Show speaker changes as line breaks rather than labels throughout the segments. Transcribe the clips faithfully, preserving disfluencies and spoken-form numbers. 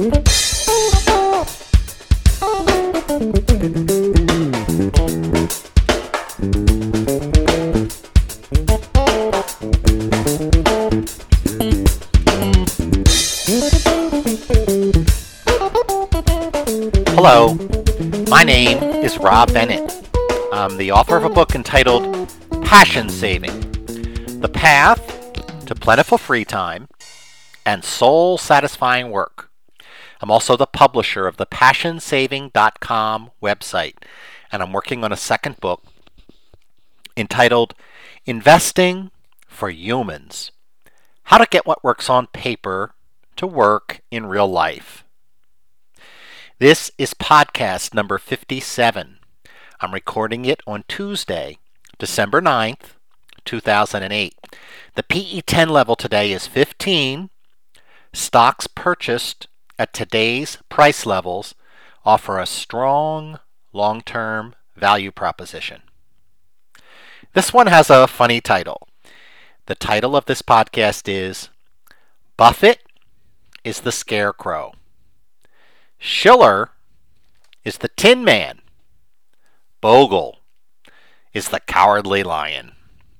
Hello, my name is Rob Bennett. I'm the author of a book entitled Passion Saving: The Path to Plentiful Free Time and Soul-Satisfying Work. I'm also the publisher of the passion saving dot com website, and I'm working on a second book entitled Investing for Humans: How to Get What Works on Paper to Work in Real Life. This is podcast number fifty-seven. I'm recording it on Tuesday, December ninth, two thousand eight. The P E ten level today is fifteen. Stocks purchased at today's price levels offer a strong long-term value proposition. This one has a funny title. The title of this podcast is Buffett is the Scarecrow. Shiller is the Tin Man. Bogle is the Cowardly Lion.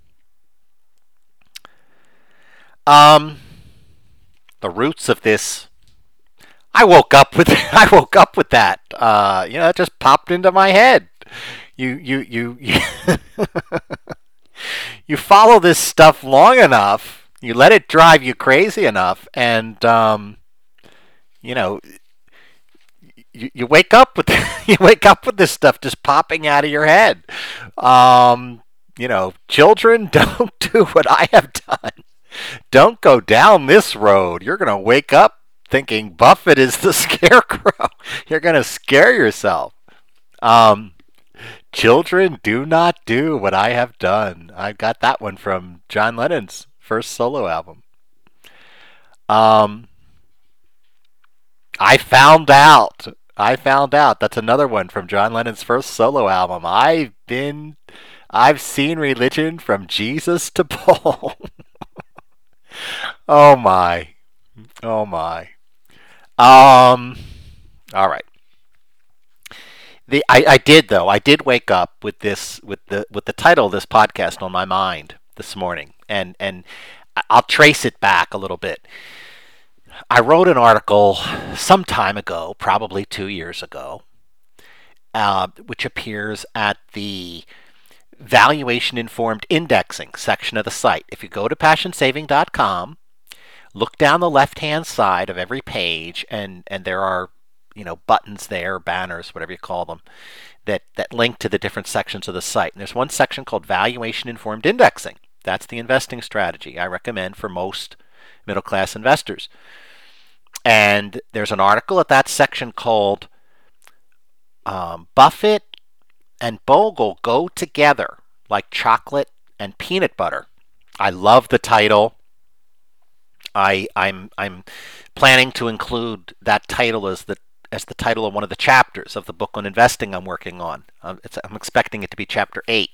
Um, the roots of this. I woke up with. I woke up with that. Uh, you know, it just popped into my head. You, you, you, you, you follow this stuff long enough. You let it drive you crazy enough, and um, you know. You, you wake up with you wake up with this stuff just popping out of your head. Um, you know, children, don't do what I have done. Don't go down this road. You're going to wake up thinking Buffett is the Scarecrow. You're going to scare yourself. Um, children, do not do what I have done. I got that one from John Lennon's first solo album. Um, I found out. I found out. That's another one from John Lennon's first solo album. I've been, I've seen religion from Jesus to Paul. Oh my, oh my. Um, all right. The I, I did though. I did wake up with this with the with the title of this podcast on my mind this morning, and and I'll trace it back a little bit. I wrote an article some time ago, probably two years ago, uh, which appears at the Valuation-Informed Indexing section of the site. If you go to passion saving dot com, look down the left-hand side of every page, and, and there are, you know, buttons there, banners, whatever you call them, that, that link to the different sections of the site. And there's one section called Valuation-Informed Indexing. That's the investing strategy I recommend for most middle-class investors. And there's an article at that section called um, Buffett and Bogle Go Together Like Chocolate and Peanut Butter. I love the title. I, I'm I'm planning to include that title as the as the title of one of the chapters of the book on investing I'm working on. Um, it's, I'm expecting it to be chapter eight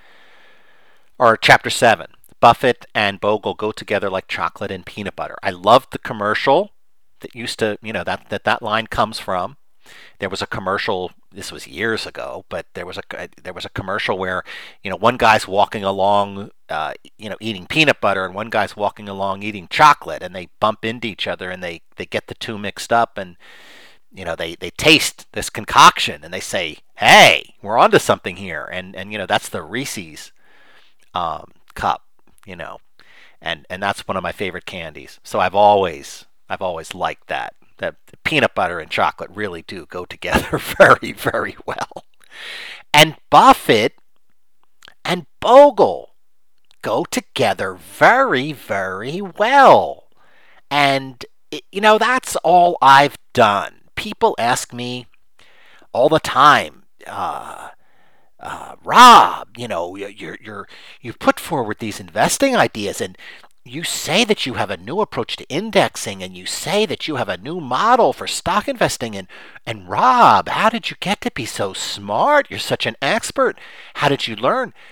or chapter seven. Buffett and Bogle Go Together Like Chocolate and Peanut Butter. I loved the commercial that used to, you know, that, that that line comes from. There was a commercial, this was years ago, but there was a there was a commercial where, you know, one guy's walking along, uh, you know, eating peanut butter, and one guy's walking along eating chocolate, and they bump into each other, and they, they get the two mixed up, and, you know, they, they taste this concoction, and they say, hey, we're onto something here, and, and you know, that's the Reese's um, cup. You know, and, and that's one of my favorite candies. So I've always I've always liked that. That peanut butter and chocolate really do go together very, very well. And Buffett and Bogle go together very, very well. And, you know, that's all I've done. People ask me all the time, uh, Uh, Rob, you know, you're you're you've put forward these investing ideas, and you say that you have a new approach to indexing, and you say that you have a new model for stock investing, and and Rob, how did you get to be so smart? You're such an expert. How did you learn?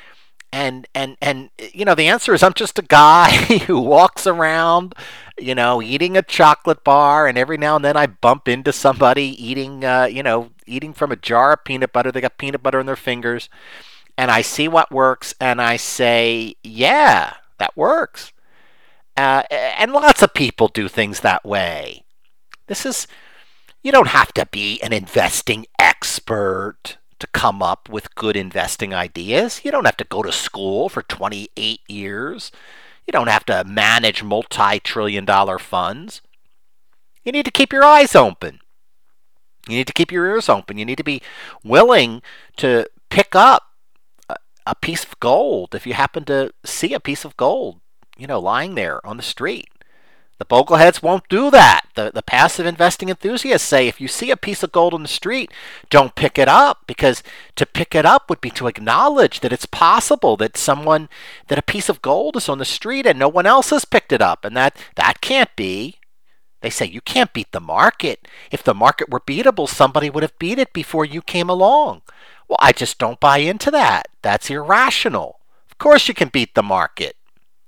And and and you know the answer is I'm just a guy who walks around, you know, eating a chocolate bar, and every now and then I bump into somebody eating, uh, you know, eating from a jar of peanut butter. They got peanut butter in their fingers, and I see what works, and I say, yeah, that works. Uh, and lots of people do things that way. This is You don't have to be an investing expert to come up with good investing ideas. You don't have to go to school for twenty-eight years. You don't have to manage multi-trillion dollar funds. You need to keep your eyes open. You need to keep your ears open. You need to be willing to pick up a piece of gold if you happen to see a piece of gold, you know, lying there on the street. The bogleheads won't do that. The, the passive investing enthusiasts say if you see a piece of gold on the street, don't pick it up, because to pick it up would be to acknowledge that it's possible that someone, that a piece of gold is on the street and no one else has picked it up. And that, that can't be. They say you can't beat the market. If the market were beatable, somebody would have beat it before you came along. Well, I just don't buy into that. That's irrational. Of course you can beat the market.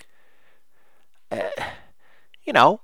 Uh, you know,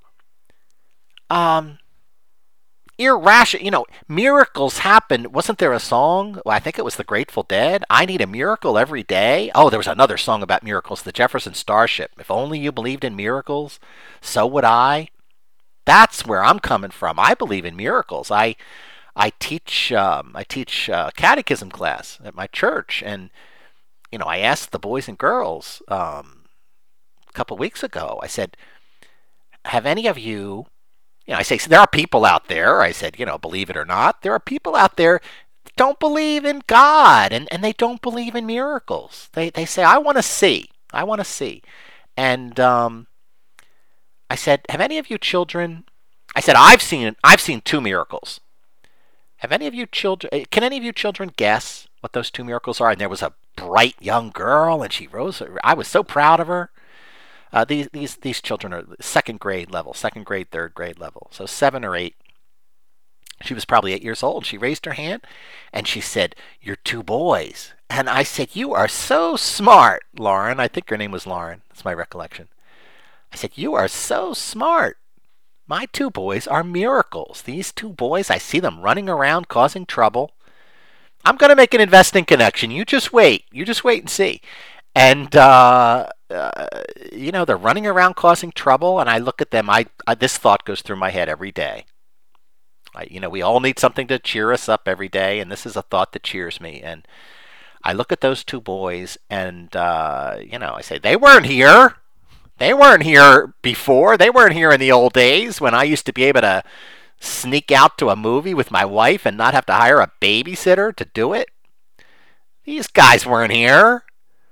um, irrational, you know, miracles happen. Wasn't there a song? Well, I think it was the Grateful Dead. I need a miracle every day. Oh, there was another song about miracles, the Jefferson Starship. If only you believed in miracles, so would I. That's where I'm coming from. I believe in miracles. I, I teach, um, I teach uh, catechism class at my church, and you know, I asked the boys and girls um, a couple weeks ago. I said, have any of you, you know, I say, so there are people out there, I said, you know, believe it or not, there are people out there that don't believe in God, and, and they don't believe in miracles. They they say, I want to see. I want to see. And um, I said, have any of you children, I said, I've seen I've seen two miracles. Have any of you children, can any of you children guess what those two miracles are? And there was a bright young girl, and she rose, I was so proud of her. Uh, these these these children are second grade level, second grade, third grade level, so seven or eight. She was probably eight years old. She raised her hand, and she said, "You're two boys." And I said, "You are so smart, Lauren." I think her name was Lauren. That's my recollection. I said, "You are so smart. My two boys are miracles. These two boys, I see them running around causing trouble. I'm going to make an investing connection. You just wait. You just wait and see." And uh, uh, you know, they're running around causing trouble, and I look at them. I, I this thought goes through my head every day. I, you know, we all need something to cheer us up every day, and this is a thought that cheers me. And I look at those two boys, and uh, you know, I say, they weren't here. They weren't here before. They weren't here in the old days when I used to be able to sneak out to a movie with my wife and not have to hire a babysitter to do it. These guys weren't here.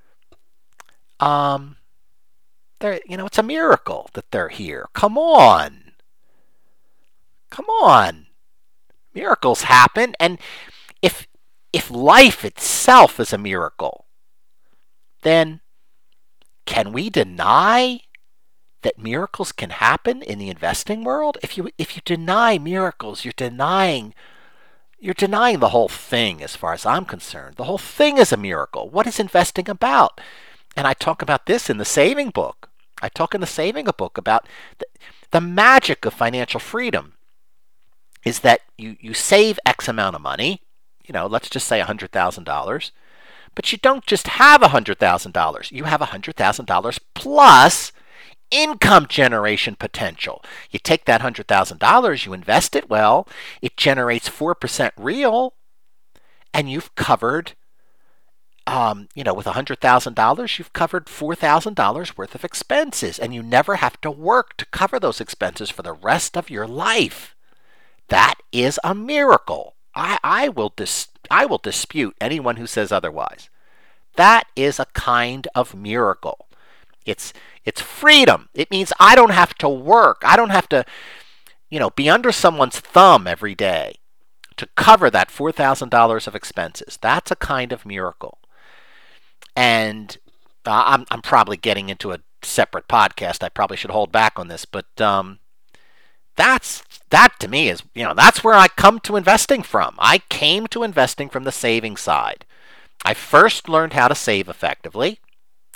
Um, they're, you know, it's a miracle that they're here. Come on. Come on. Miracles happen. And if, if life itself is a miracle, then can we deny that miracles can happen in the investing world? If you, if you deny miracles, you're denying You're denying the whole thing as far as I'm concerned. The whole thing is a miracle. What is investing about? And I talk about this in the saving book. I talk in the saving book about the, the magic of financial freedom is that you, you save X amount of money, you know, let's just say one hundred thousand dollars, but you don't just have one hundred thousand dollars. You have one hundred thousand dollars plus income generation potential. You take that one hundred thousand dollars, you invest it well, it generates four percent real, and you've covered, um, you know, with one hundred thousand dollars, you've covered four thousand dollars worth of expenses, and you never have to work to cover those expenses for the rest of your life. That is a miracle. I, I, will, dis- I will dispute anyone who says otherwise. That is a kind of miracle. It's It's freedom. It means I don't have to work. I don't have to, you know, be under someone's thumb every day to cover that four thousand dollars of expenses. That's a kind of miracle. And uh, I'm I'm probably getting into a separate podcast. I probably should hold back on this, but um, that's that to me is, you know, that's where I come to investing from. I came to investing from the saving side. I first learned how to save effectively.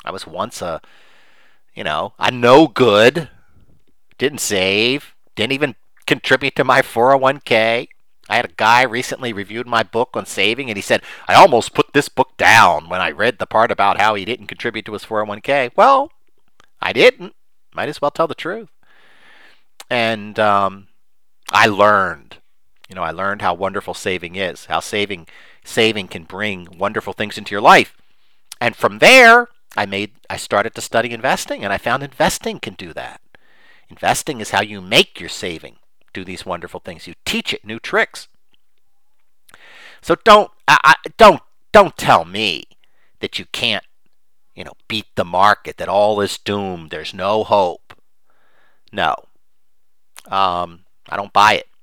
I was once a, you know, a no good, didn't save, didn't even contribute to my four oh one k. I had a guy recently reviewed my book on saving, and he said, I almost put this book down when I read the part about how he didn't contribute to his four oh one k. Well, I didn't. Might as well tell the truth. And um, I learned, you know, I learned how wonderful saving is, how saving saving can bring wonderful things into your life. And from there, I made I started to study investing, and I found investing can do that. Investing is how you make your saving do these wonderful things. You teach it new tricks. So don't I, I, don't don't tell me that you can't, you know, beat the market, that all is doomed, there's no hope. No. Um, I don't buy it.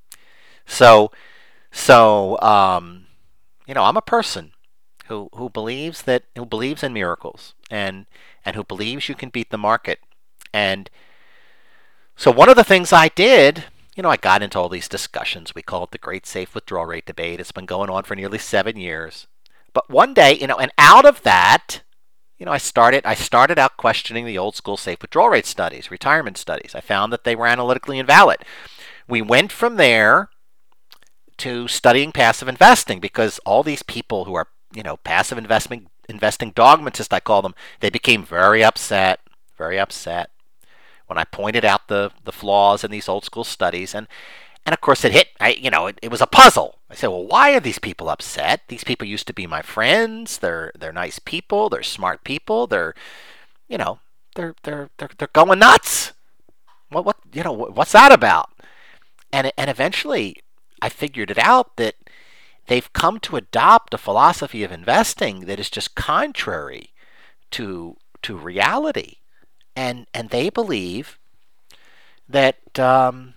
So so um, you know, I'm a person who who believes that who believes in miracles, and and who believes you can beat the market. And so one of the things I did, you know, I got into all these discussions. We call it the Great Safe Withdrawal Rate debate. It's been going on for nearly seven years. But one day, you know, and out of that, you know, I started I started out questioning the old school safe withdrawal rate studies, retirement studies. I found that they were analytically invalid. We went from there to studying passive investing, because all these people who are, you know, passive investment investing dogmatists, I call them, they became very upset, very upset when I pointed out the, the flaws in these old school studies. And, and of course it hit, I, you know, it, it was a puzzle. I said, well, why are these people upset? These people used to be my friends. They're, they're nice people. They're smart people. They're, you know, they're, they're, they're, they're going nuts. What, what, you know, what's that about? And, and eventually I figured it out, that they've come to adopt a philosophy of investing that is just contrary to, to reality. And and they believe that um,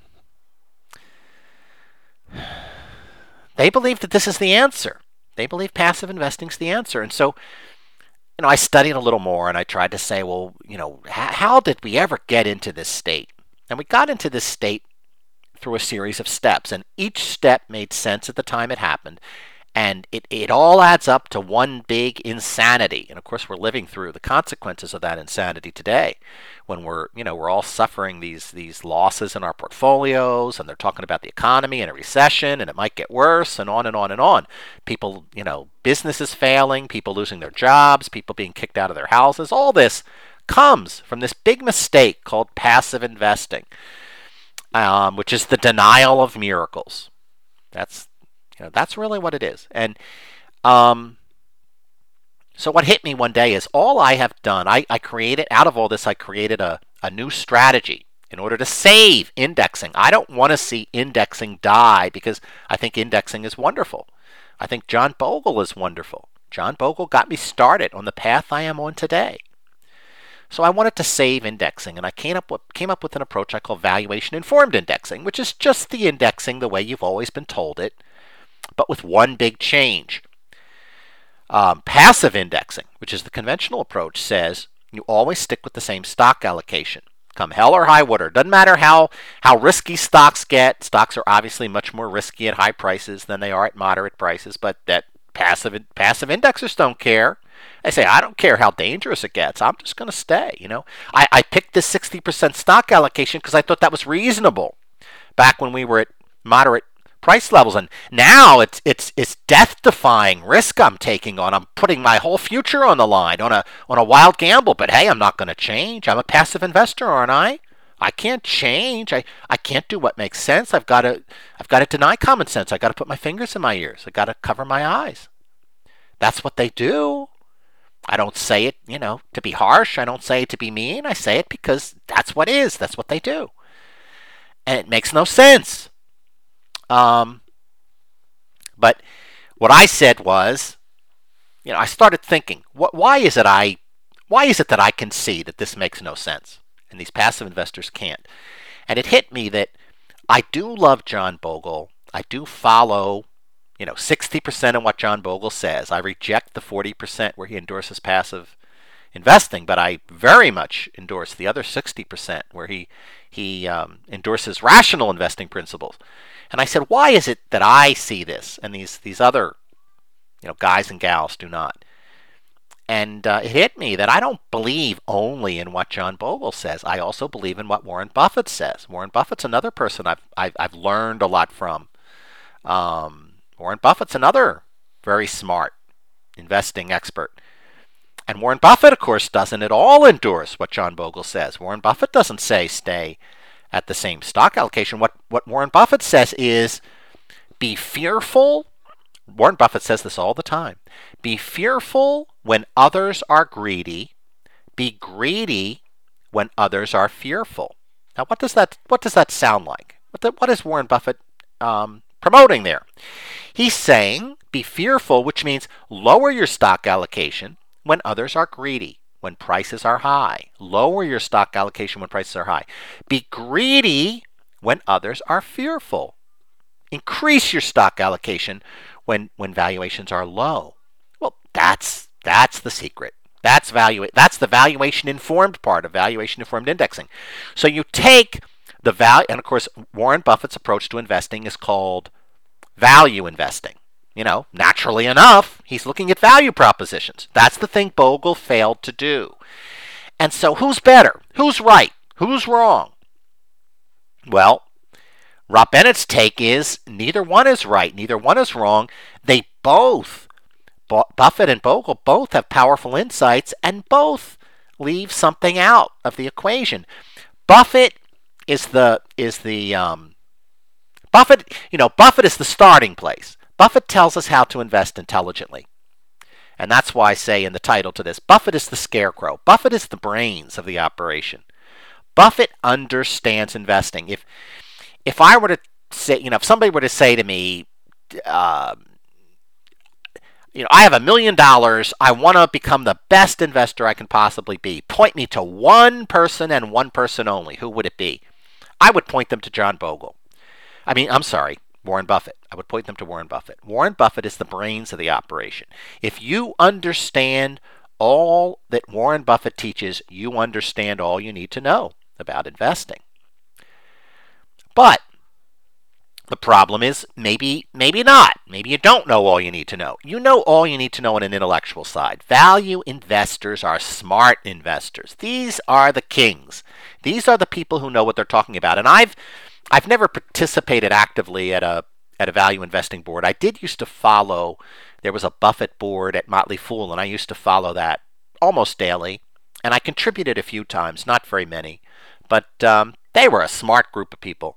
they believe that this is the answer. They believe passive investing is the answer. And so, you know, I studied a little more, and I tried to say, well, you know, how, how did we ever get into this state? And we got into this state through a series of steps, and each step made sense at the time it happened. And it, it all adds up to one big insanity. And of course, we're living through the consequences of that insanity today, when we're, you know, we're all suffering these these losses in our portfolios, and they're talking about the economy and a recession, and it might get worse, and on and on and on. People, you know, businesses failing, people losing their jobs, people being kicked out of their houses. All this comes from this big mistake called passive investing, um, which is the denial of miracles. That's You know, that's really what it is. And um, so what hit me one day is, all I have done, I, I created, out of all this, I created a, a new strategy in order to save indexing. I don't want to see indexing die, because I think indexing is wonderful. I think John Bogle is wonderful. John Bogle got me started on the path I am on today. So I wanted to save indexing, and I came up with, came up with an approach I call valuation-informed indexing, which is just the indexing the way you've always been told it, but with one big change. Um, passive indexing, which is the conventional approach, says you always stick with the same stock allocation, come hell or high water. Doesn't matter how, how risky stocks get. Stocks are obviously much more risky at high prices than they are at moderate prices, but that passive passive indexers don't care. They say, I don't care how dangerous it gets. I'm just going to stay. You know, I, I picked this sixty percent stock allocation because I thought that was reasonable back when we were at moderate price levels, and now it's it's it's death-defying risk I'm taking on. I'm putting my whole future on the line on a on a wild gamble. But hey, I'm not going to change. I'm a passive investor, aren't I? I can't change. I, I can't do what makes sense. I've got to I've got to deny common sense. I've got to put my fingers in my ears. I've got to cover my eyes. That's what they do. I don't say it, you know, to be harsh. I don't say it to be mean. I say it because that's what it is. That's what they do. And it makes no sense. Um, but what I said was, you know, I started thinking, what, why is it I, why is it that I can see that this makes no sense, and these passive investors can't? And it hit me that I do love John Bogle. I do follow, you know, sixty percent of what John Bogle says. I reject the forty percent where he endorses passive investing, but I very much endorse the other sixty percent where he he um, endorses rational investing principles. And I said, why is it that I see this and these these other, you know, guys and gals do not? and uh, it hit me that I don't believe only in what John Bogle says. I also believe in what Warren Buffett says. Warren Buffett's another person I've I've, I've learned a lot from. Um, Warren Buffett's another very smart investing expert. And Warren Buffett, of course, doesn't at all endorse what John Bogle says. Warren Buffett doesn't say stay at the same stock allocation. What what Warren Buffett says is be fearful. Warren Buffett says this all the time. Be fearful when others are greedy. Be greedy when others are fearful. Now, what does that what does that sound like? What the, what is Warren Buffett um, promoting there? He's saying be fearful, which means lower your stock allocation when others are greedy, when prices are high. Lower your stock allocation when prices are high. Be greedy when others are fearful. Increase your stock allocation when, when valuations are low. Well, that's that's the secret. That's value. That's the valuation informed part of valuation informed indexing. So you take the value, and of course, Warren Buffett's approach to investing is called value investing. You know, naturally enough, he's looking at value propositions. That's the thing Bogle failed to do. And so who's better? Who's right? Who's wrong? Well, Rob Bennett's take is neither one is right, neither one is wrong. They both, Buffett and Bogle, both have powerful insights and both leave something out of the equation. Buffett is the is the um, Buffett. You know, Buffett is the starting place. Buffett tells us how to invest intelligently. And that's why I say in the title to this, Buffett is the scarecrow. Buffett is the brains of the operation. Buffett understands investing. If if I were to say, you know, if somebody were to say to me, uh, you know, I have a million dollars, I want to become the best investor I can possibly be. Point me to one person and one person only. Who would it be? I would point them to John Bogle. I mean, I'm sorry. Warren Buffett. I would point them to Warren Buffett. Warren Buffett is the brains of the operation. If you understand all that Warren Buffett teaches, you understand all you need to know about investing. But the problem is maybe maybe not. Maybe you don't know all you need to know. You know all you need to know on an intellectual side. Value investors are smart investors. These are the kings. These are the people who know what they're talking about. And I've I've never participated actively at a at a value investing board. I did used to follow, there was a Buffett board at Motley Fool, and I used to follow that almost daily. And I contributed a few times, not very many. But um, they were a smart group of people.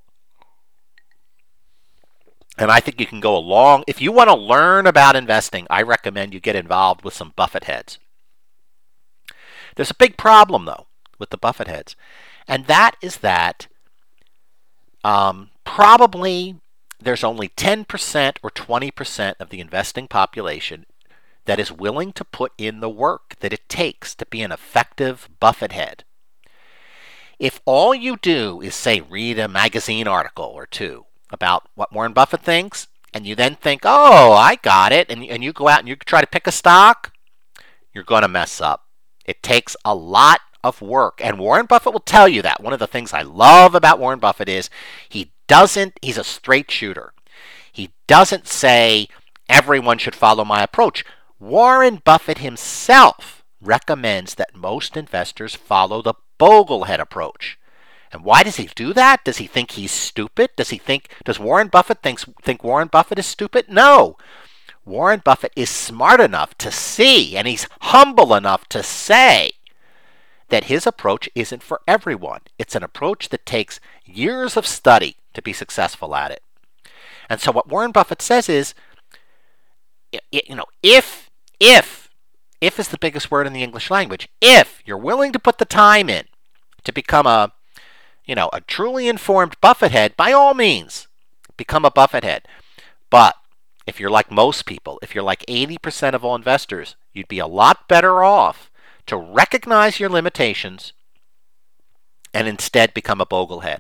And I think you can go along. If you want to learn about investing, I recommend you get involved with some Buffett heads. There's a big problem, though, with the Buffett heads. And that is that Um, probably there's only ten percent or twenty percent of the investing population that is willing to put in the work that it takes to be an effective Buffett head. If all you do is, say, read a magazine article or two about what Warren Buffett thinks, and you then think, oh, I got it, and, and you go out and you try to pick a stock, you're going to mess up. It takes a lot of work. And Warren Buffett will tell you that. One of the things I love about Warren Buffett is he doesn't, he's a straight shooter. He doesn't say everyone should follow my approach. Warren Buffett himself recommends that most investors follow the Boglehead approach. And why does he do that? Does he think he's stupid? Does he think, does Warren Buffett thinks, think Warren Buffett is stupid? No. Warren Buffett is smart enough to see, and he's humble enough to say that his approach isn't for everyone. It's an approach that takes years of study to be successful at it. And so what Warren Buffett says is, you know, if, if, if is the biggest word in the English language, if you're willing to put the time in to become a, you know, a truly informed Buffett head, by all means, become a Buffett head. But if you're like most people, if you're like eighty percent of all investors, you'd be a lot better off to recognize your limitations and instead become a Boglehead.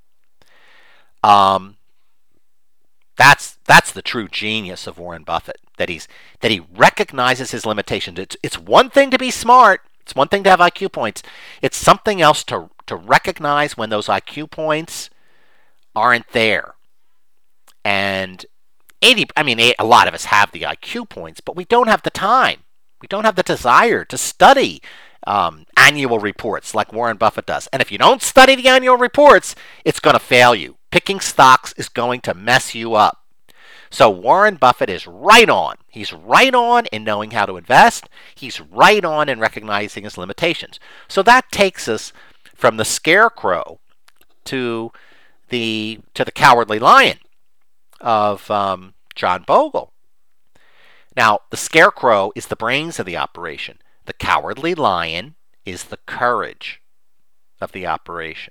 Um, that's that's the true genius of Warren Buffett. That he's that he recognizes his limitations. It's it's one thing to be smart. It's one thing to have I Q points. It's something else to to recognize when those I Q points aren't there. And eighty, I mean, a lot of us have the I Q points, but we don't have the time. We don't have the desire to study um, annual reports like Warren Buffett does. And if you don't study the annual reports, it's going to fail you. Picking stocks is going to mess you up. So Warren Buffett is right on. He's right on in knowing how to invest. He's right on in recognizing his limitations. So that takes us from the scarecrow to the to the cowardly lion of um, John Bogle. Now, the scarecrow is the brains of the operation. The cowardly lion is the courage of the operation.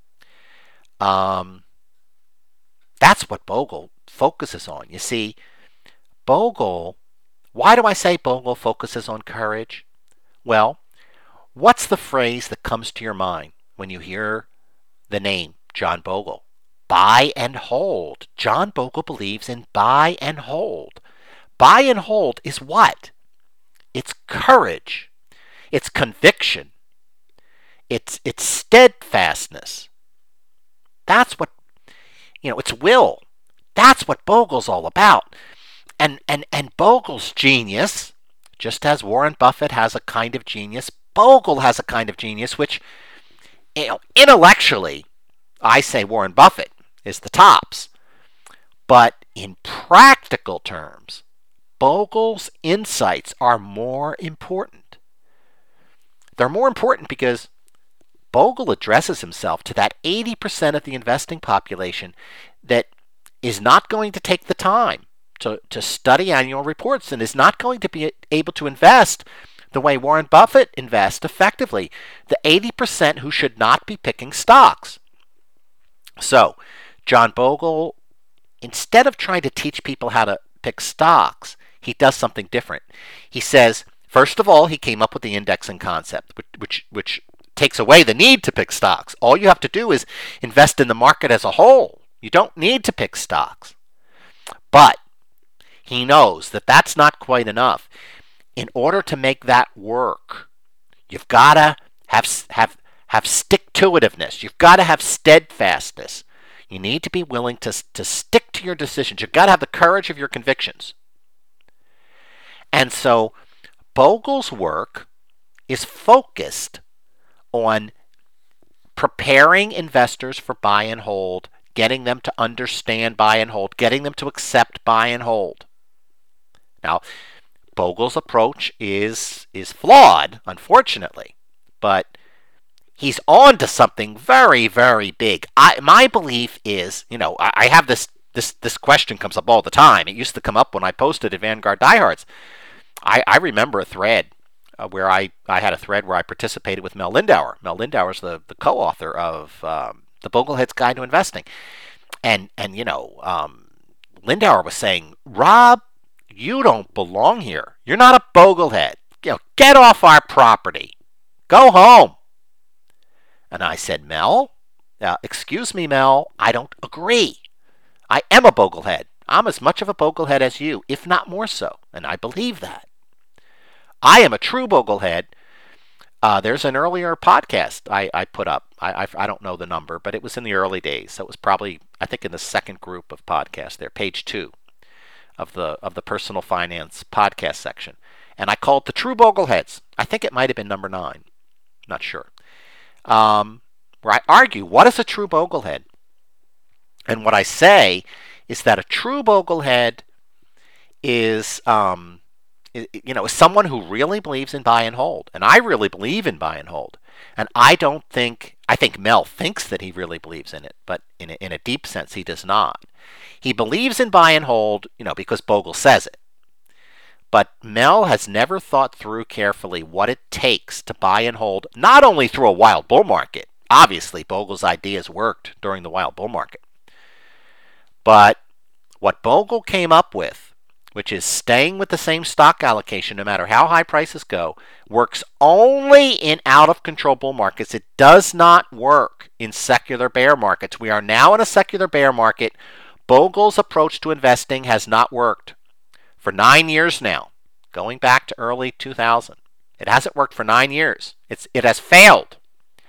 Um, that's what Bogle focuses on. You see, Bogle, why do I say Bogle focuses on courage? Well, what's the phrase that comes to your mind when you hear the name John Bogle? Buy and hold. John Bogle believes in buy and hold. Buy and hold is what? It's courage. It's conviction. It's it's steadfastness. That's what, you know, it's will. That's what Bogle's all about. And and and Bogle's genius, just as Warren Buffett has a kind of genius, Bogle has a kind of genius which, you know, intellectually, I say Warren Buffett is the tops. But in practical terms, Bogle's insights are more important. They're more important because Bogle addresses himself to that eighty percent of the investing population that is not going to take the time to, to study annual reports and is not going to be able to invest the way Warren Buffett invests effectively. The eighty percent who should not be picking stocks. So, John Bogle, instead of trying to teach people how to pick stocks, he does something different. He says, first of all, he came up with the indexing concept, which, which, which takes away the need to pick stocks. All you have to do is invest in the market as a whole. You don't need to pick stocks. But he knows that that's not quite enough. In order to make that work, you've got to have, have, have stick-to-itiveness. You've got to have steadfastness. You need to be willing to, to stick to your decisions. You've got to have the courage of your convictions. And so Bogle's work is focused on preparing investors for buy and hold, getting them to understand buy and hold, getting them to accept buy and hold. Now, Bogle's approach is is flawed, unfortunately, but he's on to something very, very big. I, my belief is, you know, I, I have this, this this question comes up all the time. It used to come up when I posted at Vanguard Diehards. I, I remember a thread uh, where I, I had a thread where I participated with Mel Lindauer. Mel Lindauer is the, the co-author of um, The Boglehead's Guide to Investing. And, and you know, um, Lindauer was saying, Rob, you don't belong here. You're not a Boglehead. You know, get off our property. Go home. And I said, Mel, uh, excuse me, Mel, I don't agree. I am a Boglehead. I'm as much of a Boglehead as you, if not more so. And I believe that. I am a true Boglehead. Uh, there's an earlier podcast I, I put up. I, I, I don't know the number, but it was in the early days. So it was probably, I think, in the second group of podcasts there, page two of the of the personal finance podcast section. And I called the True Bogleheads. I think it might have been number nine. Not sure. Um, where I argue, what is a true Boglehead? And what I say is that a true Boglehead is, um, you know, is someone who really believes in buy and hold. And I really believe in buy and hold. And I don't think, I think Mel thinks that he really believes in it, but in a, in a deep sense, he does not. He believes in buy and hold, you know, because Bogle says it. But Mel has never thought through carefully what it takes to buy and hold, not only through a wild bull market. Obviously, Bogle's ideas worked during the wild bull market. But what Bogle came up with, which is staying with the same stock allocation no matter how high prices go, works only in out-of-control bull markets. It does not work in secular bear markets. We are now in a secular bear market. Bogle's approach to investing has not worked for nine years now, going back to early two thousand. It hasn't worked for nine years. It's, it has failed.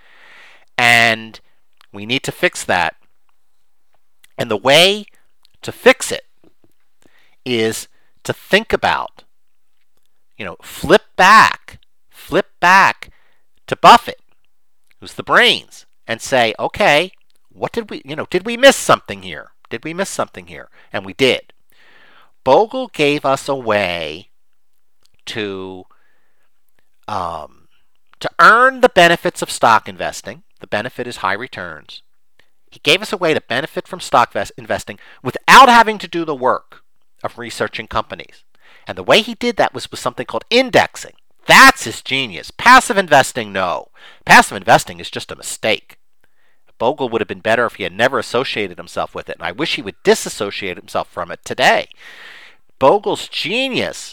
And we need to fix that. And the way to fix it is to think about You know, flip back, flip back to Buffett, who's the brains, and say, okay, what did we, you know, did we miss something here? Did we miss something here? And we did. Bogle gave us a way to um, to earn the benefits of stock investing. The benefit is high returns. He gave us a way to benefit from stock investing without having to do the work of researching companies. And the way he did that was with something called indexing. That's his genius. Passive investing, no. Passive investing is just a mistake. Bogle would have been better if he had never associated himself with it, and I wish he would disassociate himself from it today. Bogle's genius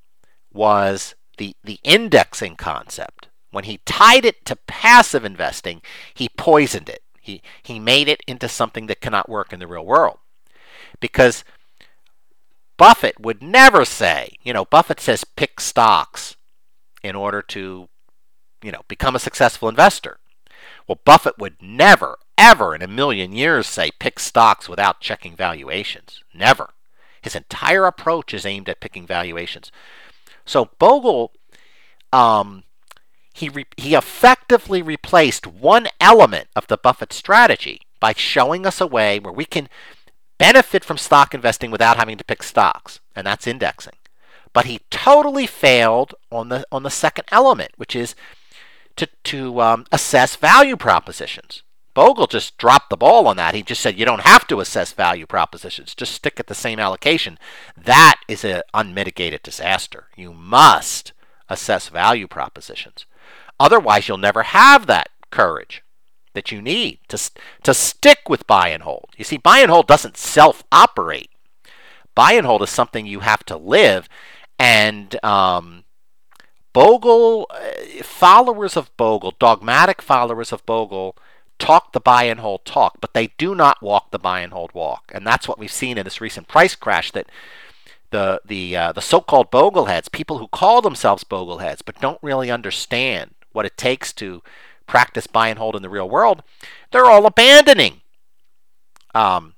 was the, the indexing concept. When he tied it to passive investing, he poisoned it. He, he made it into something that cannot work in the real world. Because Buffett would never say, you know, Buffett says pick stocks in order to, you know, become a successful investor. Well, Buffett would never, ever in a million years say pick stocks without checking valuations. Never. His entire approach is aimed at picking valuations. So Bogle, um, he re- he effectively replaced one element of the Buffett strategy by showing us a way where we can benefit from stock investing without having to pick stocks, and that's indexing. But he totally failed on the on the second element, which is to to um, assess value propositions. Bogle just dropped the ball on that. He just said you don't have to assess value propositions. Just stick at the same allocation. That is an unmitigated disaster. You must assess value propositions. Otherwise, you'll never have that courage that you need to, to stick with buy and hold. You see, buy and hold doesn't self-operate. Buy and hold is something you have to live. And um, Bogle, followers of Bogle, dogmatic followers of Bogle, talk the buy and hold talk, but they do not walk the buy and hold walk. And that's what we've seen in this recent price crash, that the the uh, the so-called Bogleheads, people who call themselves Bogleheads but don't really understand what it takes to practice buy and hold in the real world, they're all abandoning um,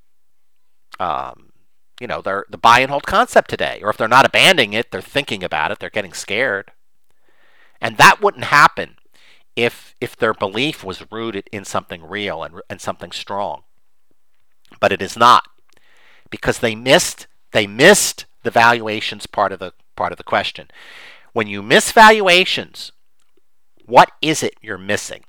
um, you know, they're the buy and hold concept today. Or if they're not abandoning it, they're thinking about it, they're getting scared. And that wouldn't happen if if their belief was rooted in something real and, and something strong. But it is not, because they missed they missed the valuations part of the part of the question. When you miss valuations, what is it you're missing?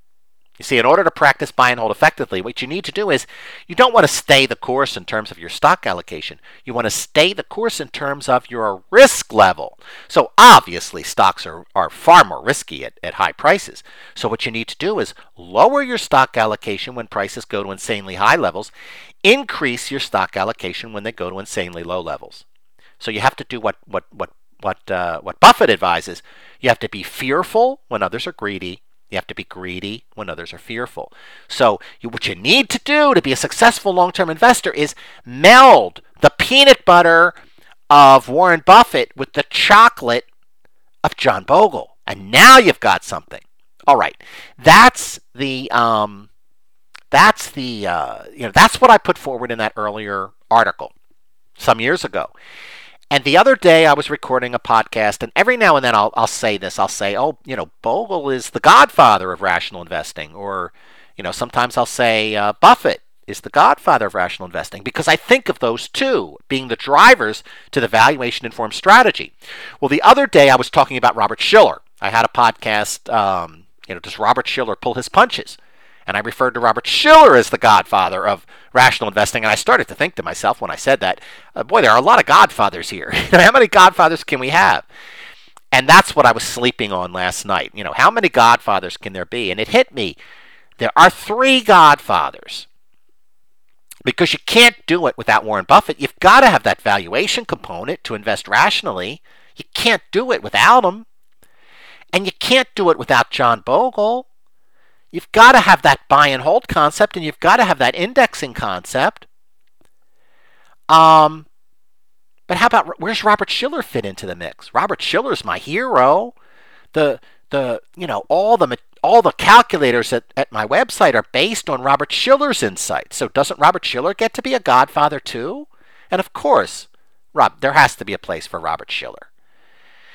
You see, in order to practice buy and hold effectively, what you need to do is you don't want to stay the course in terms of your stock allocation. You want to stay the course in terms of your risk level. So obviously stocks are, are far more risky at, at high prices. So what you need to do is lower your stock allocation when prices go to insanely high levels. Increase your stock allocation when they go to insanely low levels. So you have to do what what what what uh, what Buffett advises. You have to be fearful when others are greedy. You have to be greedy when others are fearful. So you, what you need to do to be a successful long-term investor is meld the peanut butter of Warren Buffett with the chocolate of John Bogle. And now you've got something. All right. That's the um, that's the uh, you know that's what I put forward in that earlier article some years ago. And the other day I was recording a podcast, and every now and then I'll I'll say this. I'll say, oh, you know, Bogle is the godfather of rational investing. Or, you know, sometimes I'll say uh, Buffett is the godfather of rational investing, because I think of those two being the drivers to the valuation-informed strategy. Well, the other day I was talking about Robert Shiller. I had a podcast, um, you know, does Robert Shiller pull his punches? And I referred to Robert Shiller as the godfather of rational investing. And I started to think to myself when I said that, uh, boy, there are a lot of godfathers here. How many godfathers can we have? And that's what I was sleeping on last night. You know, how many godfathers can there be? And it hit me. There are three godfathers. Because you can't do it without Warren Buffett. You've got to have that valuation component to invest rationally. You can't do it without him. And you can't do it without John Bogle. You've got to have that buy and hold concept, and you've got to have that indexing concept. Um, but how about, where's Robert Shiller fit into the mix? Robert Shiller's my hero. The the you know all the all the calculators at, at my website are based on Robert Shiller's insights. So doesn't Robert Shiller get to be a godfather too? And of course, Rob, there has to be a place for Robert Shiller.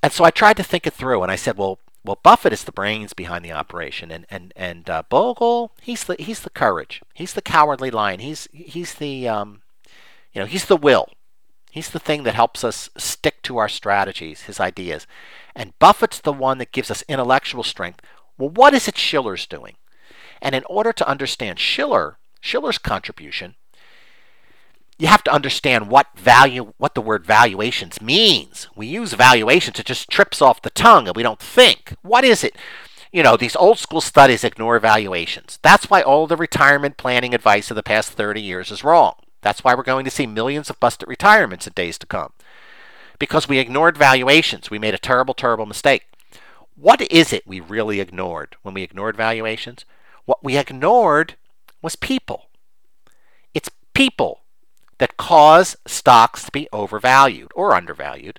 And so I tried to think it through, and I said, well, well, Buffett is the brains behind the operation, and and and uh, Bogle, he's the he's the courage, he's the cowardly lion, he's he's the um, you know, he's the will, he's the thing that helps us stick to our strategies, his ideas, and Buffett's the one that gives us intellectual strength. Well, what is it Shiller's doing? And in order to understand Schiller, Schiller's contribution, you have to understand what value, what the word valuations means. We use valuations, it just trips off the tongue and we don't think. What is it? You know, these old school studies ignore valuations. That's why all the retirement planning advice of the past thirty years is wrong. That's why we're going to see millions of busted retirements in days to come. Because we ignored valuations. We made a terrible, terrible mistake. What is it we really ignored when we ignored valuations? What we ignored was people. It's people that cause stocks to be overvalued or undervalued.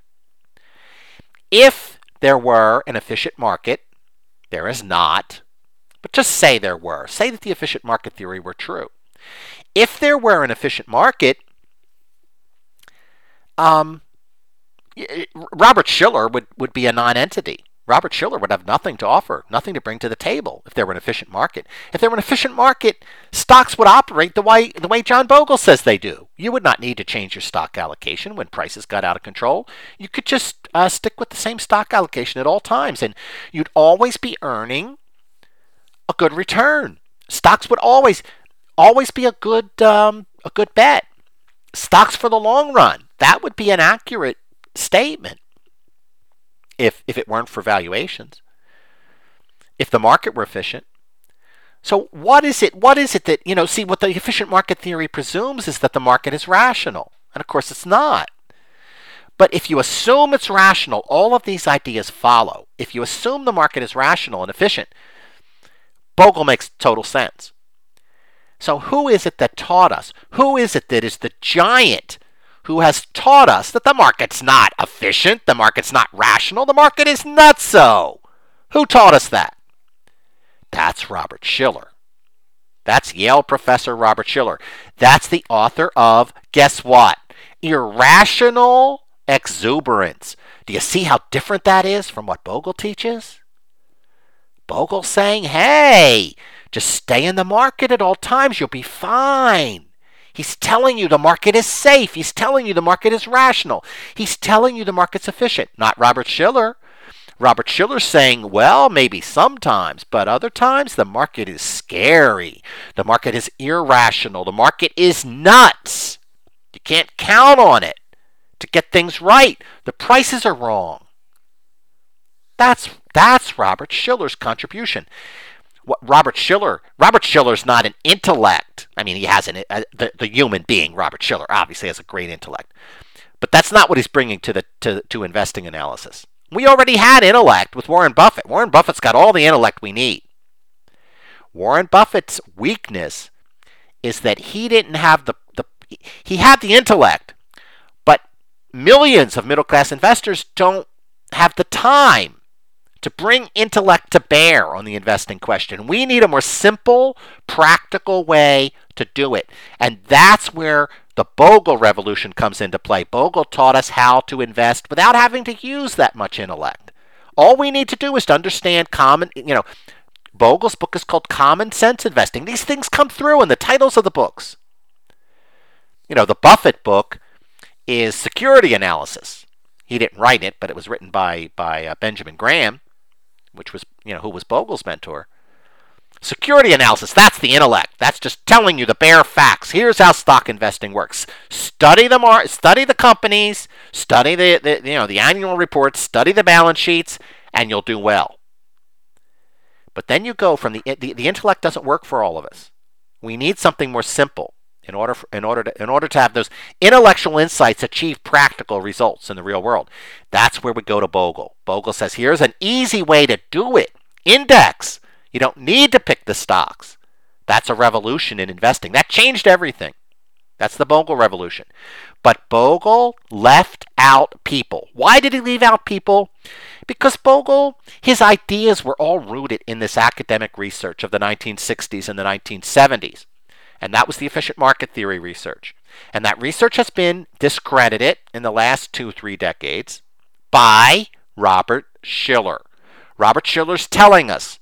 If there were an efficient market, there is not, but just say there were. Say that the efficient market theory were true. If there were an efficient market, um, Robert Shiller would, would be a non-entity. Robert Shiller would have nothing to offer, nothing to bring to the table if there were an efficient market. If there were an efficient market, stocks would operate the way the way John Bogle says they do. You would not need to change your stock allocation when prices got out of control. You could just uh, stick with the same stock allocation at all times, and you'd always be earning a good return. Stocks would always always be a good um, a good bet. Stocks for the long run. That would be an accurate statement. If, if it weren't for valuations, if the market were efficient. So what is it, what is it that, you know, see, what the efficient market theory presumes is that the market is rational. And of course it's not. But if you assume it's rational, all of these ideas follow. If you assume the market is rational and efficient, Bogle makes total sense. So who is it that taught us? Who is it that is the giant who has taught us that the market's not efficient, the market's not rational, the market is nutso? Who taught us that? That's Robert Shiller. That's Yale professor Robert Shiller. That's the author of, guess what? Irrational Exuberance. Do you see how different that is from what Bogle teaches? Bogle's saying, hey, just stay in the market at all times, you'll be fine. He's telling you the market is safe. He's telling you the market is rational. He's telling you the market's efficient. Not Robert Shiller. Robert Schiller's saying, well, maybe sometimes, but other times the market is scary. The market is irrational. The market is nuts. You can't count on it to get things right. The prices are wrong. That's, that's Robert Schiller's contribution. What Robert Shiller, Robert Schiller's not an intellect. I mean, he has an, uh, the, the human being, Robert Shiller, obviously has a great intellect. But that's not what he's bringing to the to, to investing analysis. We already had intellect with Warren Buffett. Warren Buffett's got all the intellect we need. Warren Buffett's weakness is that he didn't have the, the he had the intellect, but millions of middle-class investors don't have the time to bring intellect to bear on the investing question. We need a more simple, practical way to do it. And that's where the Bogle revolution comes into play. Bogle taught us how to invest without having to use that much intellect. All we need to do is to understand common, you know, Bogle's book is called Common Sense Investing. These things come through in the titles of the books. You know, the Buffett book is Security Analysis. He didn't write it, but it was written by, by uh, Benjamin Graham, which was, you know, who was Bogle's mentor. Security analysis, that's the intellect. That's just telling you the bare facts. Here's how stock investing works. Study the mar- study the companies, study the, the you know the annual reports, study the balance sheets, and you'll do well. But then you go from the the, the intellect doesn't work for all of us. We need something more simple in order for, in order to in order to have those intellectual insights achieve practical results in the real world. That's where we go to Bogle. Bogle says, here's an easy way to do it. Index. You don't need to pick the stocks. That's a revolution in investing. That changed everything. That's the Bogle revolution. But Bogle left out people. Why did he leave out people? Because Bogle, his ideas were all rooted in this academic research of the nineteen sixties and the nineteen seventies. And that was the efficient market theory research. And that research has been discredited in the last two, three decades by Robert Shiller. Robert Shiller's telling us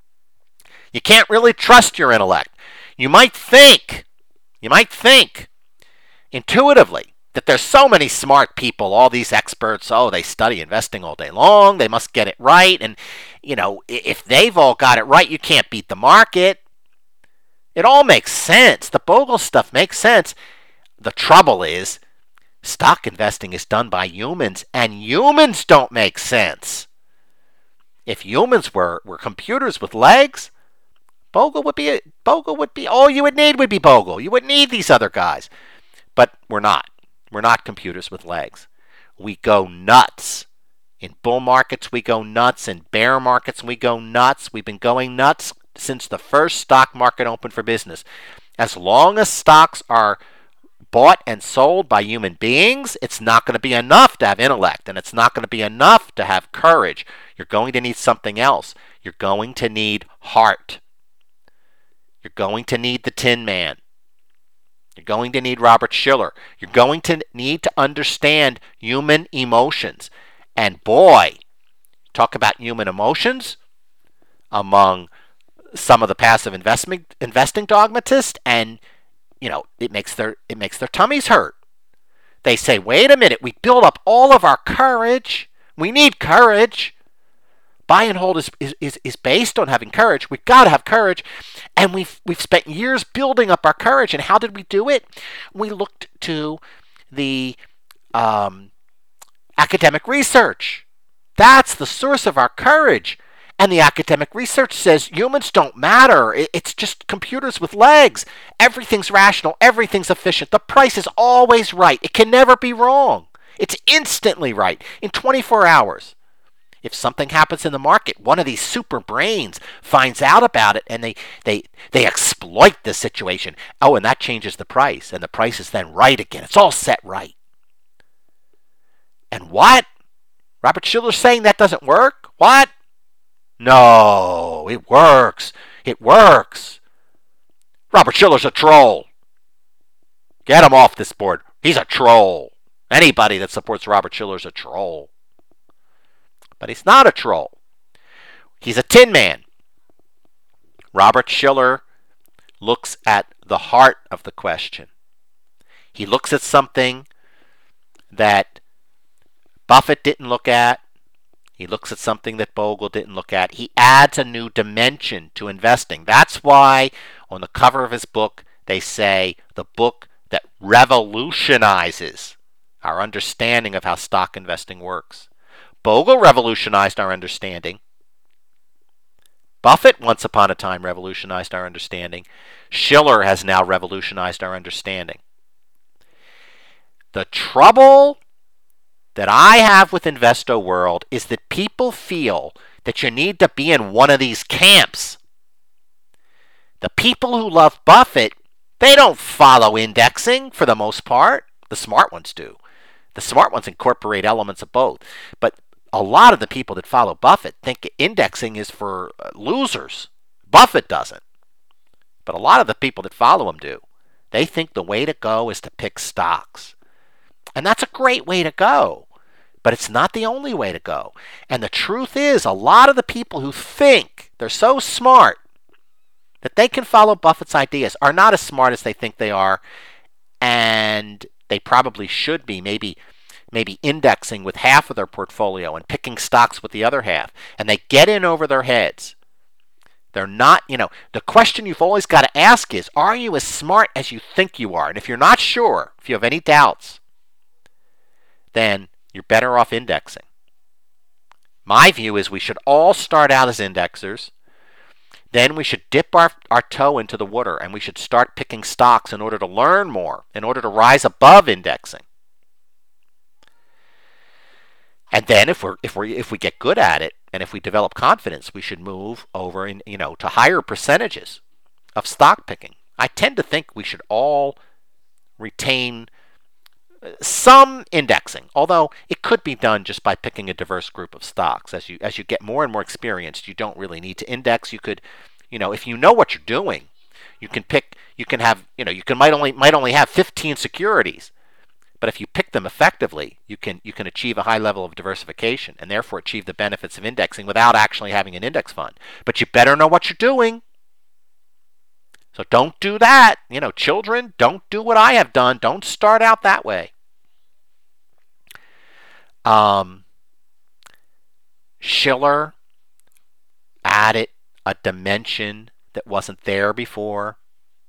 you can't really trust your intellect. You might think, you might think intuitively that there's so many smart people, all these experts, oh, they study investing all day long, they must get it right, and, you know, if they've all got it right, you can't beat the market. It all makes sense. The Bogle stuff makes sense. The trouble is, stock investing is done by humans, and humans don't make sense. If humans were, were computers with legs, Bogle would be, Bogle would be, all you would need would be Bogle. You wouldn't need these other guys. But we're not. We're not computers with legs. We go nuts. In bull markets, we go nuts. In bear markets, we go nuts. We've been going nuts since the first stock market opened for business. As long as stocks are bought and sold by human beings, it's not going to be enough to have intellect, and it's not going to be enough to have courage. You're going to need something else. You're going to need heart. You're going to need the Tin Man. You're going to need Robert Shiller. You're going to need to understand human emotions. And boy, talk about human emotions among some of the passive investment investing dogmatists, and you know, it makes their it makes their tummies hurt. They say, wait a minute, we build up all of our courage. We need courage. Buy and hold is, is, is, is based on having courage. We've got to have courage. And we've we've spent years building up our courage. And how did we do it? We looked to the um, academic research. That's the source of our courage. And the academic research says humans don't matter. It's just computers with legs. Everything's rational. Everything's efficient. The price is always right. It can never be wrong. It's instantly right in twenty-four hours. If something happens in the market, one of these super brains finds out about it, and they, they, they exploit the situation. Oh, and that changes the price, and the price is then right again. It's all set right. And what? Robert Shiller's saying that doesn't work? What? No, it works. It works. Robert Shiller's a troll. Get him off this board. He's a troll. Anybody that supports Robert Shiller's a troll. But he's not a troll. He's a Tin Man. Robert Shiller looks at the heart of the question. He looks at something that Buffett didn't look at. He looks at something that Bogle didn't look at. He adds a new dimension to investing. That's why on the cover of his book, they say the book that revolutionizes our understanding of how stock investing works. Bogle revolutionized our understanding. Buffett, once upon a time, revolutionized our understanding. Shiller has now revolutionized our understanding. The trouble that I have with Investo World is that people feel that you need to be in one of these camps. The people who love Buffett, they don't follow indexing for the most part. The smart ones do. The smart ones incorporate elements of both. But a lot of the people that follow Buffett think indexing is for losers. Buffett doesn't. But a lot of the people that follow him do. They think the way to go is to pick stocks. And that's a great way to go. But it's not the only way to go. And the truth is, a lot of the people who think they're so smart that they can follow Buffett's ideas are not as smart as they think they are. And they probably should be. Maybe maybe indexing with half of their portfolio and picking stocks with the other half. And they get in over their heads. They're not, you know, the question you've always got to ask is, are you as smart as you think you are? And if you're not sure, if you have any doubts, then you're better off indexing. My view is we should all start out as indexers. Then we should dip our, our toe into the water and we should start picking stocks in order to learn more, in order to rise above indexing. And then if we're if we if we get good at it and if we develop confidence, we should move over in, you know, to higher percentages of stock picking. I tend to think we should all retain some indexing, although it could be done just by picking a diverse group of stocks. As you as you get more and more experienced, you don't really need to index. You could, you know, if you know what you're doing, you can pick. You can have, you know, you can might only might only have fifteen securities, But if you pick them effectively, you can you can achieve a high level of diversification and therefore achieve the benefits of indexing without actually having an index fund. But you better know what you're doing. So don't do that. You know, children, don't do what I have done. Don't start out that way. Um, Shiller added a dimension that wasn't there before.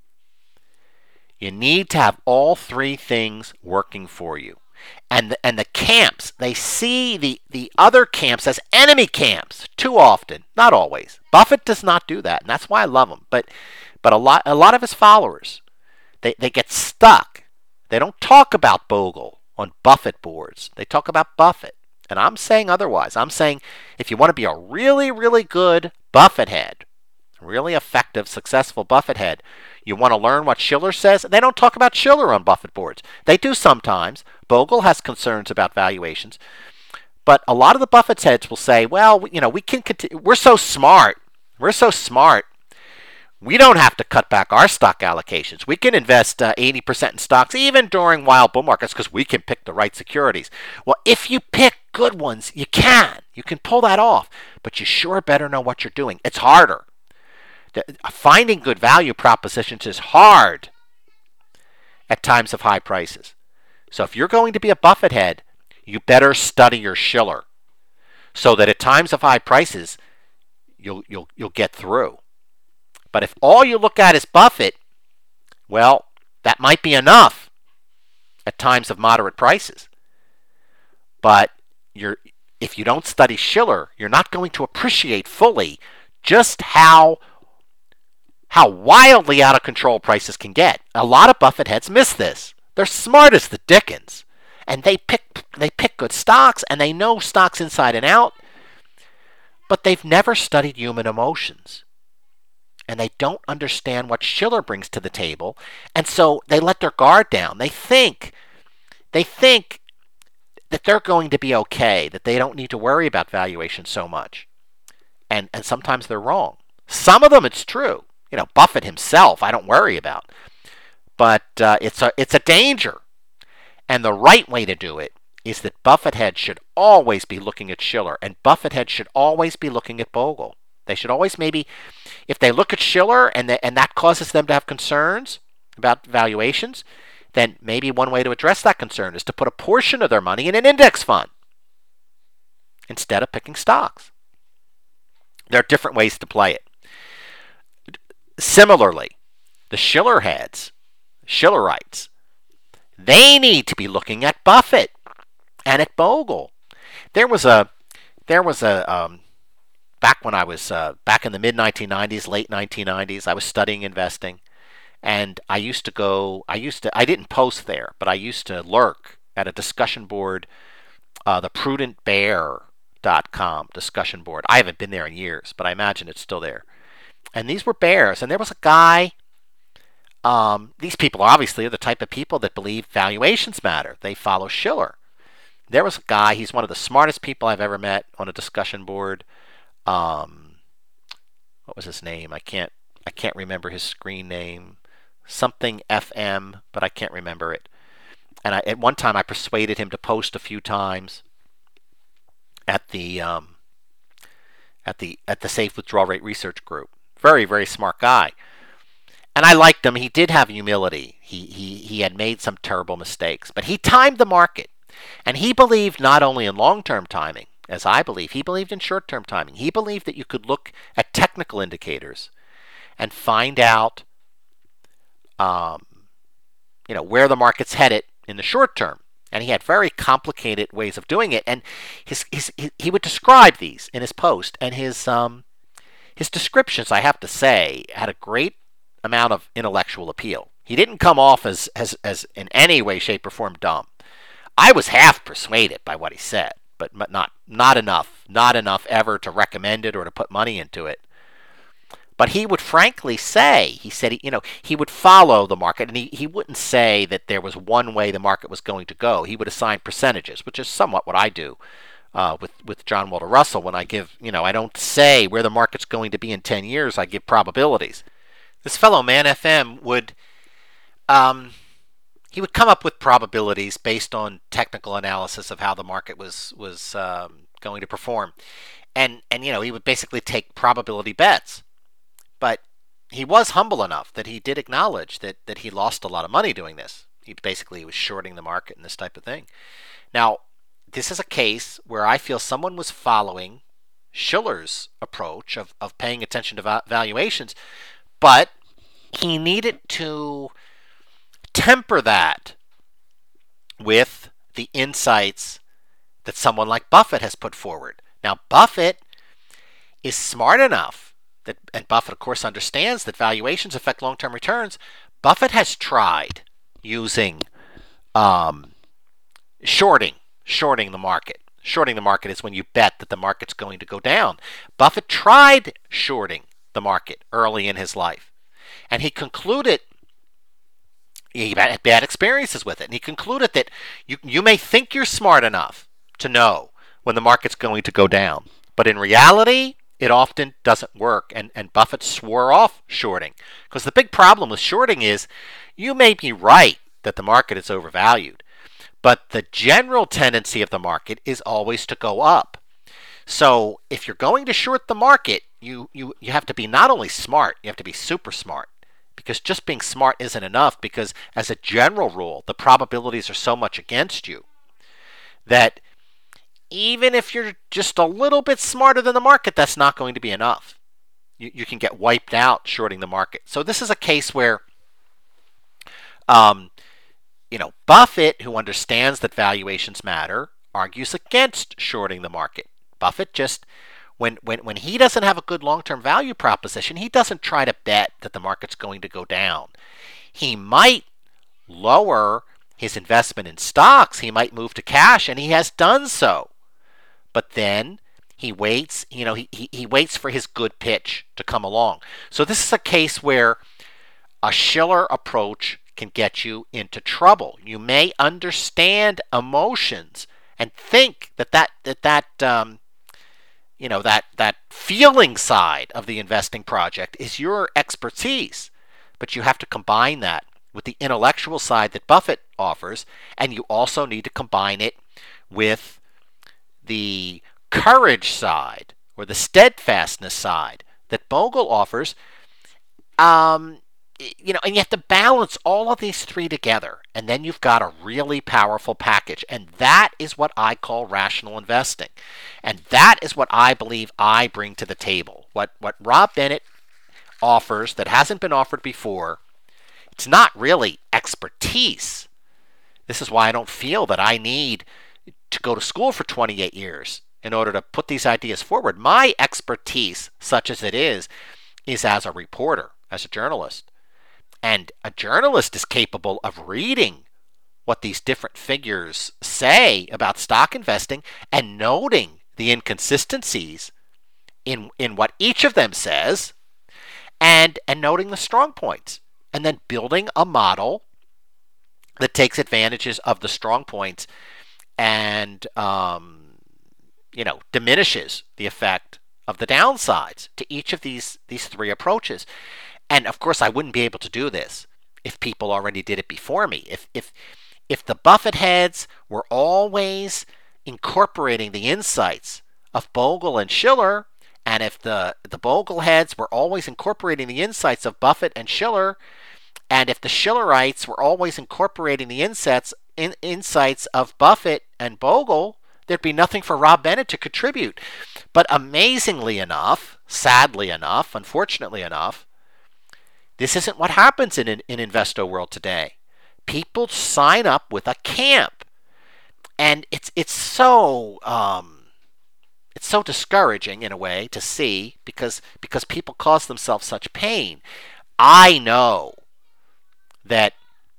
You need to have all three things working for you. And the, and the camps, they see the, the other camps as enemy camps too often. Not always. Buffett does not do that, and that's why I love him. But but a lot a lot of his followers, they, they get stuck. They don't talk about Bogle on Buffett boards. They talk about Buffett. And I'm saying otherwise. I'm saying if you want to be a really, really good Buffett head, really effective, successful Buffett head, you want to learn what Shiller says? They don't talk about Shiller on Buffett boards. They do sometimes. Bogle has concerns about valuations. But a lot of the Buffett heads will say, well, you know, we can continue. We're so smart. We're so smart. We don't have to cut back our stock allocations. We can invest uh, eighty percent in stocks even during wild bull markets because we can pick the right securities. Well, if you pick good ones, you can. You can pull that off. But you sure better know what you're doing. It's harder. Finding good value propositions is hard at times of high prices. So if you're going to be a Buffett head, you better study your Shiller so that at times of high prices, you'll you'll you'll get through. But if all you look at is Buffett, well, that might be enough at times of moderate prices. But you're if you don't study Shiller, you're not going to appreciate fully just how how wildly out of control prices can get. A lot of Buffett heads miss this. They're smart as the dickens, and they pick they pick good stocks, and they know stocks inside and out, but they've never studied human emotions. And they don't understand what Shiller brings to the table, and so they let their guard down. They think, they think that they're going to be okay, that they don't need to worry about valuation so much. And and sometimes they're wrong. Some of them it's true. You know, Buffett himself, I don't worry about. But uh, it's a it's a danger. And the right way to do it is that Buffett heads should always be looking at Shiller, and Buffett heads should always be looking at Bogle. They should always maybe, if they look at Shiller and they, and that causes them to have concerns about valuations, then maybe one way to address that concern is to put a portion of their money in an index fund instead of picking stocks. There are different ways to play it. Similarly, the Shiller heads, Shillerites, they need to be looking at Buffett and at Bogle. There was a, there was a, um, back when I was, uh, back in the mid nineteen nineties, late nineteen nineties, I was studying investing, and I used to go, I used to, I didn't post there, but I used to lurk at a discussion board, uh, the prudent bear dot com discussion board. I haven't been there in years, but I imagine it's still there. And these were bears, and there was a guy, um, these people obviously are the type of people that believe valuations matter. They follow Shiller. There was a guy, he's one of the smartest people I've ever met on a discussion board. Um, what was his name? I can't I can't remember his screen name. Something F M, but I can't remember it. And I, at one time I persuaded him to post a few times at the um, at the at the Safe Withdrawal Rate Research Group. Very, very smart guy. And I liked him. He did have humility. He he he had made some terrible mistakes, but he timed the market. And he believed not only in long-term timing, as I believe, he believed in short-term timing. He believed that you could look at technical indicators and find out um, you know, where the market's headed in the short term. And he had very complicated ways of doing it. And his, his, his he would describe these in his post. And his um, his descriptions, I have to say, had a great amount of intellectual appeal. He didn't come off as, as, as in any way, shape, or form dumb. I was half persuaded by what he said, but not not enough, not enough ever to recommend it or to put money into it. But he would frankly say, he said, he, you know, he would follow the market, and he, he wouldn't say that there was one way the market was going to go. He would assign percentages, which is somewhat what I do uh, with, with John Walter Russell. When I give, you know, I don't say where the market's going to be in ten years, I give probabilities. This fellow, Man F M, would, um, he he would come up with probabilities based on technical analysis of how the market was was um, going to perform, and and you know he would basically take probability bets. But he was humble enough that he did acknowledge that that he lost a lot of money doing this. He basically was shorting the market and this type of thing. Now, this is a case where I feel someone was following Shiller's approach of, of paying attention to valuations, but he needed to temper that with the insights that someone like Buffett has put forward. Now, Buffett is smart enough that, and Buffett, of course, understands that valuations affect long-term returns. Buffett has tried using um, shorting, shorting the market. Shorting the market is when you bet that the market's going to go down. Buffett tried shorting the market early in his life, and he concluded he had bad experiences with it. And he concluded that you you may think you're smart enough to know when the market's going to go down, but in reality, it often doesn't work. And, and Buffett swore off shorting, because the big problem with shorting is you may be right that the market is overvalued, but the general tendency of the market is always to go up. So if you're going to short the market, you, you, you have to be not only smart, you have to be super smart. Because just being smart isn't enough, because as a general rule, the probabilities are so much against you that even if you're just a little bit smarter than the market, that's not going to be enough. You, you can get wiped out shorting the market. So this is a case where um, you know, Buffett, who understands that valuations matter, argues against shorting the market. Buffett just, when, when, when he doesn't have a good long-term value proposition, he doesn't try to bet that the market's going to go down. He might lower his investment in stocks. He might move to cash, and he has done so. But then he waits, you know, he, he, he waits for his good pitch to come along. So this is a case where a Shiller approach can get you into trouble. You may understand emotions and think that that that, that um, you know that that feeling side of the investing project is your expertise, but you have to combine that with the intellectual side that Buffett offers, and you also need to combine it with the courage side or the steadfastness side that Bogle offers. Um, you know, and you have to balance all of these three together, and then you've got a really powerful package. And that is what I call rational investing. And that is what I believe I bring to the table. What what Rob Bennett offers that hasn't been offered before, it's not really expertise. This is why I don't feel that I need to go to school for twenty-eight years in order to put these ideas forward. My expertise, such as it is, is as a reporter, as a journalist. And a journalist is capable of reading what these different figures say about stock investing and noting the inconsistencies in in what each of them says, and, and noting the strong points, and then building a model that takes advantages of the strong points and um, you know diminishes the effect of the downsides to each of these these three approaches. And of course, I wouldn't be able to do this if people already did it before me. If if if the Buffett heads were always incorporating the insights of Bogle and Shiller, and if the the Bogle heads were always incorporating the insights of Buffett and Shiller, and if the Shillerites were always incorporating the insights in, insights of Buffett and Bogle, there'd be nothing for Rob Bennett to contribute. But amazingly enough, sadly enough, unfortunately enough, this isn't what happens in in, in Investo World today. People sign up with a camp, and it's it's so um, it's so discouraging in a way to see because because people cause themselves such pain. I know that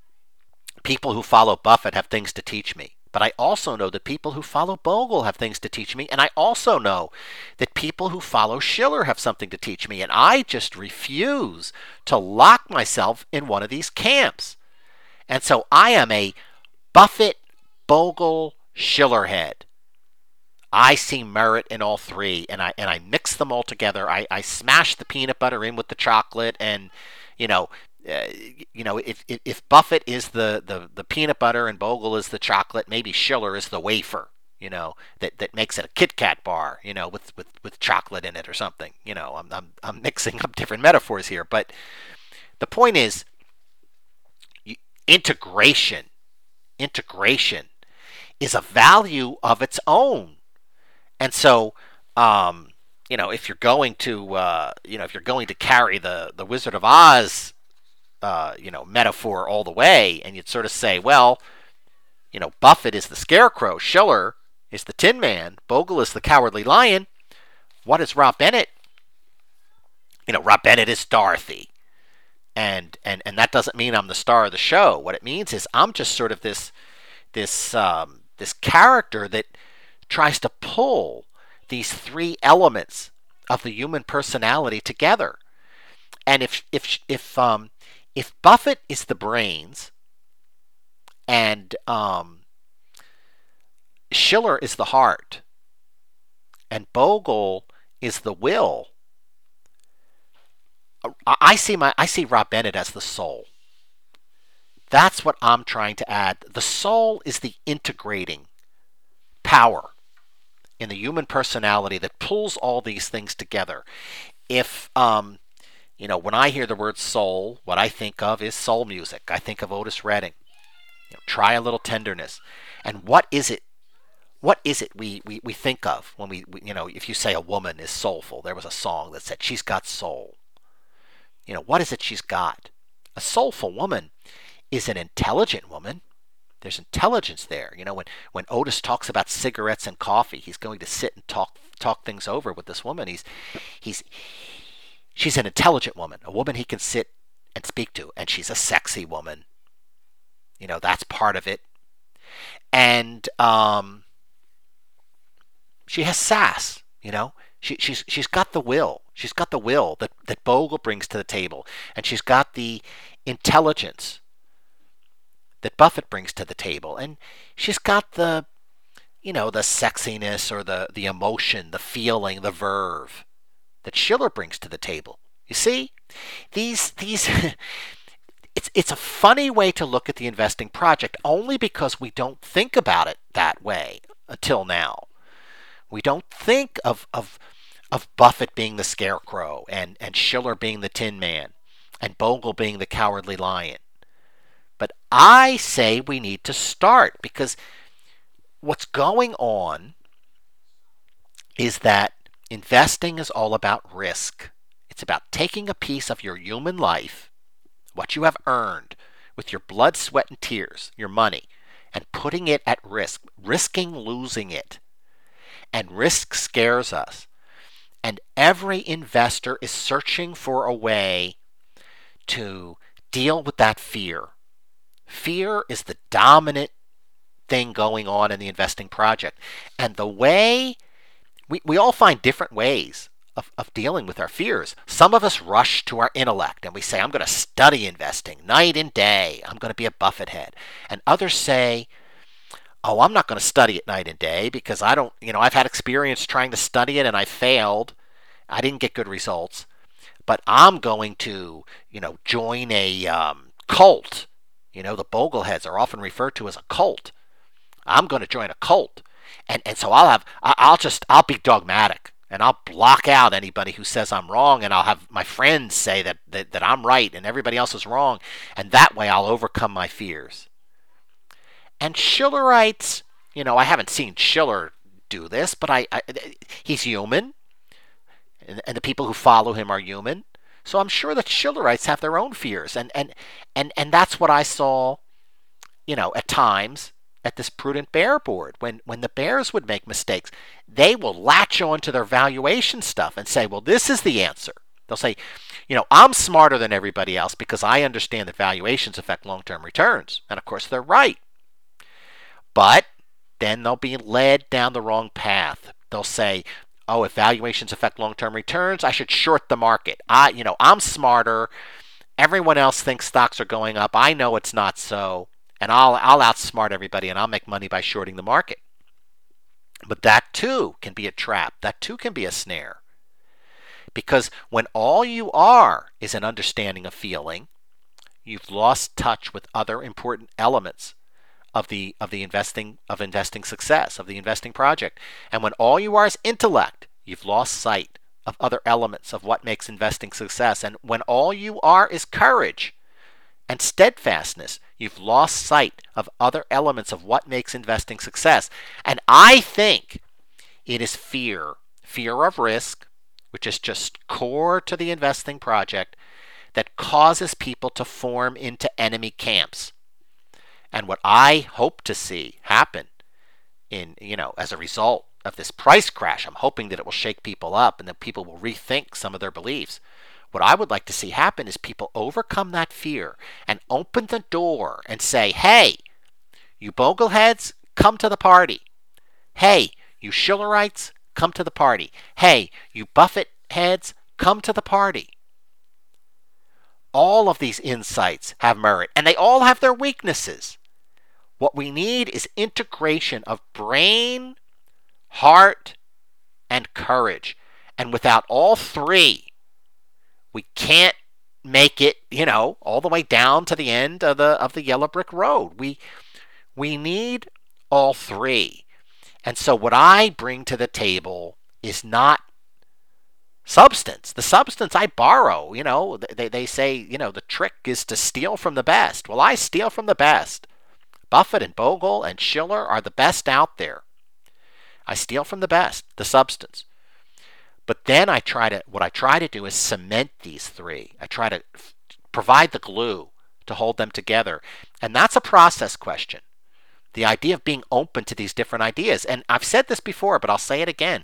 people who follow Buffett have things to teach me. But I also know that people who follow Bogle have things to teach me. And I also know that people who follow Shiller have something to teach me. And I just refuse to lock myself in one of these camps. And so I am a Buffett, Bogle, Shiller head. I see merit in all three. And I and I mix them all together. I, I smash the peanut butter in with the chocolate and, you know, uh, you know, if, if if Buffett is the, the, the peanut butter and Bogle is the chocolate, maybe Schiller is the wafer. You know, that, that makes it a Kit Kat bar. You know, with, with, with chocolate in it or something. You know, I'm I'm I'm mixing up different metaphors here, but the point is integration. Integration is a value of its own, and so. Um, you know, if you're going to, uh, you know, if you're going to carry the, the Wizard of Oz uh, you know, metaphor all the way, and you'd sort of say, well, you know, Buffett is the Scarecrow, Schiller is the Tin Man, Bogle is the Cowardly Lion. What is Rob Bennett? You know, Rob Bennett is Dorothy, and and and that doesn't mean I'm the star of the show. What it means is I'm just sort of this this um, this character that tries to pull these three elements of the human personality together. And if if if um, if Buffett is the brains and um, Schiller is the heart and Bogle is the will, I see my I see Rob Bennett as the soul. That's what I'm trying to add. The soul is the integrating power in the human personality that pulls all these things together. If um, you know, when I hear the word soul, what I think of is soul music. I think of Otis Redding. You know, try a little tenderness. And what is it? What is it we, we, we think of when we, we, you know, if you say a woman is soulful? There was a song that said she's got soul. You know, what is it she's got? A soulful woman is an intelligent woman. There's intelligence there. You know, when, when Otis talks about cigarettes and coffee, he's going to sit and talk talk things over with this woman. He's he's she's an intelligent woman, a woman he can sit and speak to, and she's a sexy woman. You know, that's part of it. And um, she has sass. You know, she, she's she's got the will. She's got the will that that Bogle brings to the table, and she's got the intelligence that Buffett brings to the table, and she's got the, you know, the sexiness or the the emotion, the feeling, the verve that Schiller brings to the table. You see, these these. It's it's a funny way to look at the investing project, only because we don't think about it that way until now. We don't think of of of Buffett being the Scarecrow and, and Schiller being the Tin Man and Bogle being the Cowardly Lion. But I say we need to start, because what's going on is that investing is all about risk. It's about taking a piece of your human life, what you have earned with your blood, sweat, and tears, your money, and putting it at risk, risking losing it. And risk scares us. And every investor is searching for a way to deal with that fear. Fear is the dominant thing going on in the investing project. And the way, we, we all find different ways of, of dealing with our fears. Some of us rush to our intellect and we say, I'm going to study investing night and day. I'm going to be a Buffett head. And others say, oh, I'm not going to study it night and day because I don't, you know, I've had experience trying to study it and I failed. I didn't get good results. But I'm going to, you know, join a um, cult. You know, the Bogleheads are often referred to as a cult. I'm going to join a cult. And and so I'll have, I'll just, I'll be dogmatic. And I'll block out anybody who says I'm wrong. And I'll have my friends say that, that, that I'm right and everybody else is wrong. And that way I'll overcome my fears. And Schillerites, you know, I haven't seen Schiller do this, but I, I he's human, and, and the people who follow him are human. So I'm sure that Schillerites have their own fears, and and and and that's what I saw, you know, at times at this Prudent Bear board. When when the bears would make mistakes, they will latch on to their valuation stuff and say, well, this is the answer. They'll say, you know, I'm smarter than everybody else because I understand that valuations affect long-term returns, and of course they're right. But then they'll be led down the wrong path. They'll say, oh, if valuations affect long-term returns, I should short the market. I, you know, I'm smarter. Everyone else thinks stocks are going up. I know it's not so. And I'll, I'll outsmart everybody and I'll make money by shorting the market. But that too can be a trap. That too can be a snare. Because when all you are is an understanding of feeling, you've lost touch with other important elements of the of the investing of investing success, of the investing project. And when all you are is intellect, you've lost sight of other elements of what makes investing success. And when all you are is courage and steadfastness, you've lost sight of other elements of what makes investing success. And I think it is fear, fear of risk, which is just core to the investing project, that causes people to form into enemy camps. And what I hope to see happen in, you know, as a result of this price crash, I'm hoping that it will shake people up and that people will rethink some of their beliefs. What I would like to see happen is people overcome that fear and open the door and say, hey, you Bogleheads, come to the party. Hey, you Shillerites, come to the party. Hey, you Buffett heads, come to the party. All of these insights have merit, and they all have their weaknesses. What we need is integration of brain, heart, and courage. And without all three, we can't make it, you know, all the way down to the end of the of the yellow brick road. We we need all three. And so what I bring to the table is not substance. The substance I borrow, you know, they, they say, you know, the trick is to steal from the best. Well, I steal from the best. Buffett and Bogle and Shiller are the best out there. I steal from the best, the substance. But then I try to, what I try to do is cement these three. I try to f- provide the glue to hold them together. And that's a process question. The idea of being open to these different ideas. And I've said this before, but I'll say it again.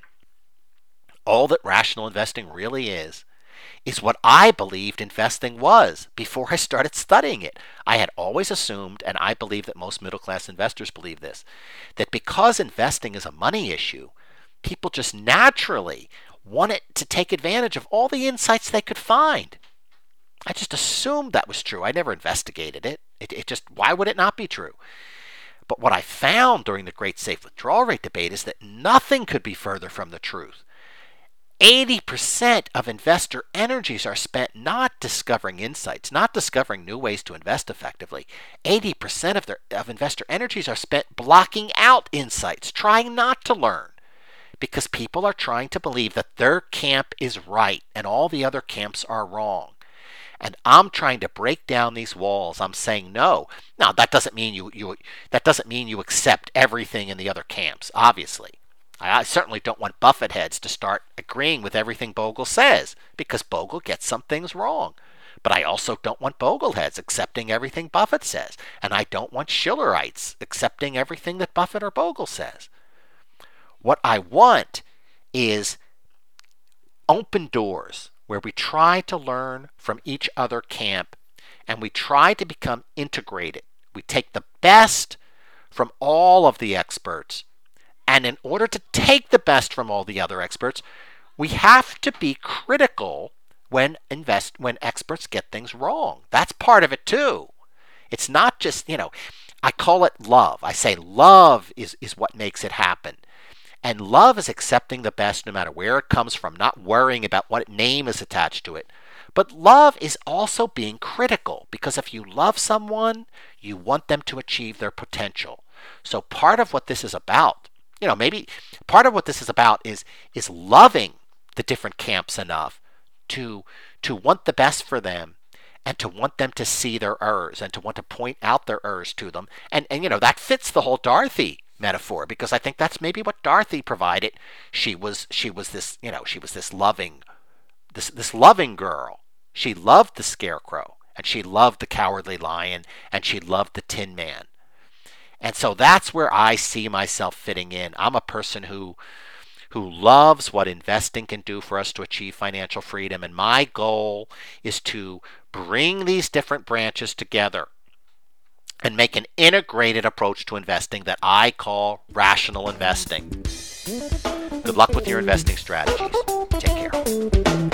All that rational investing really is, is what I believed investing was before I started studying it. I had always assumed, and I believe that most middle-class investors believe this, that because investing is a money issue, people just naturally wanted to take advantage of all the insights they could find. I just assumed that was true. I never investigated it. It, it just, why would it not be true? But what I found during the great safe withdrawal rate debate is that nothing could be further from the truth. eighty percent of investor energies are spent not discovering insights, not discovering new ways to invest effectively. eighty percent of, their, of investor energies are spent blocking out insights, trying not to learn, because people are trying to believe that their camp is right and all the other camps are wrong. And I'm trying to break down these walls. I'm saying no. Now that doesn't mean you, you that doesn't mean you accept everything in the other camps, obviously. I certainly don't want Buffett heads to start agreeing with everything Bogle says, because Bogle gets some things wrong. But I also don't want Bogle heads accepting everything Buffett says. And I don't want Shillerites accepting everything that Buffett or Bogle says. What I want is open doors where we try to learn from each other camp and we try to become integrated. We take the best from all of the experts. And in order to take the best from all the other experts, we have to be critical when invest when experts get things wrong. That's part of it too. It's not just, you know, I call it love. I say love is, is what makes it happen. And love is accepting the best no matter where it comes from, not worrying about what name is attached to it. But love is also being critical, because if you love someone, you want them to achieve their potential. So part of what this is about, you know, maybe part of what this is about is is loving the different camps enough to to want the best for them and to want them to see their errors and to want to point out their errors to them. And and you know, that fits the whole Dorothy metaphor, because I think that's maybe what Dorothy provided. She was she was this, you know, she was this loving this this loving girl. She loved the Scarecrow, and she loved the Cowardly Lion, and she loved the Tin Man. And so that's where I see myself fitting in. I'm a person who who loves what investing can do for us to achieve financial freedom, and my goal is to bring these different branches together and make an integrated approach to investing that I call rational investing. Good luck with your investing strategies. Take care.